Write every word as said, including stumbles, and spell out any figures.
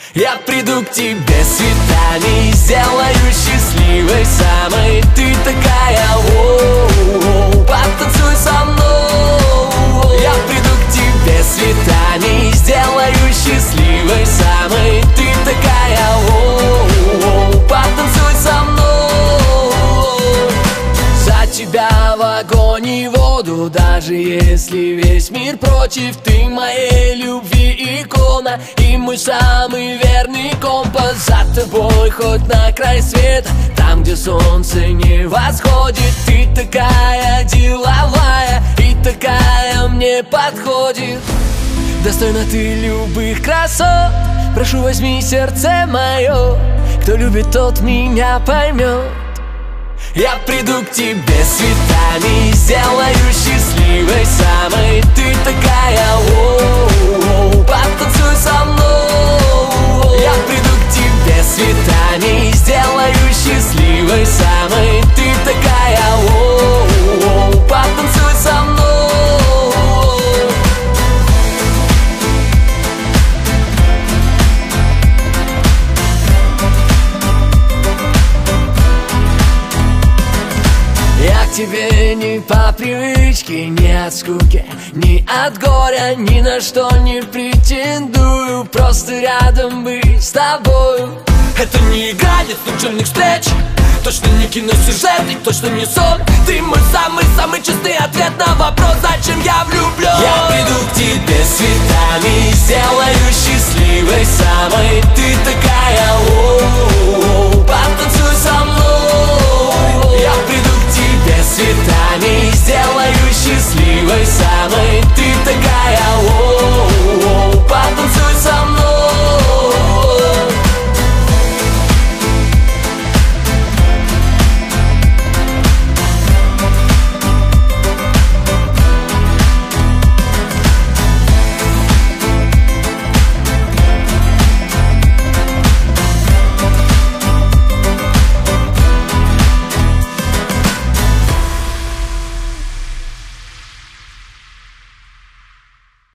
Я приду к тебе с цветами, сделаю счастливой самой. Ты такая, оу, потанцуй со мной. Я приду к тебе с цветами, сделаю счастливой самой. Ты такая, оу, потанцуй со мной. За тебя в огонь и воду, даже если весь мир против. Ты моей любви икона и мой самый верный компас. За тобой хоть на край света, там, где солнце не восходит. Ты такая деловая и такая мне подходит. Достойна ты любых красот, прошу, возьми сердце мое. Кто любит, тот меня поймет. Я приду к тебе с цветами, сделаю счастливой самой. Ты такая, оу, потанцуй со мной. Я приду к тебе с цветами, сделаю счастливой самой. Ты такая, оу, потанцуй со мной. Я к тебе не по привычке, не от скуки, не от горя, ни на что не претендую. Просто рядом быть с тобою. Это не игра, нет случайных встреч, точно не киносюжет и точно не сон. Ты мой самый-самый чистый ответ на вопрос, зачем я влюблен. Я приду к тебе с цветами, сделаю счастливой самой. Ты такая, оу, потанцуй со мной. Я приду к тебе с цветами, сделаю счастливой самой.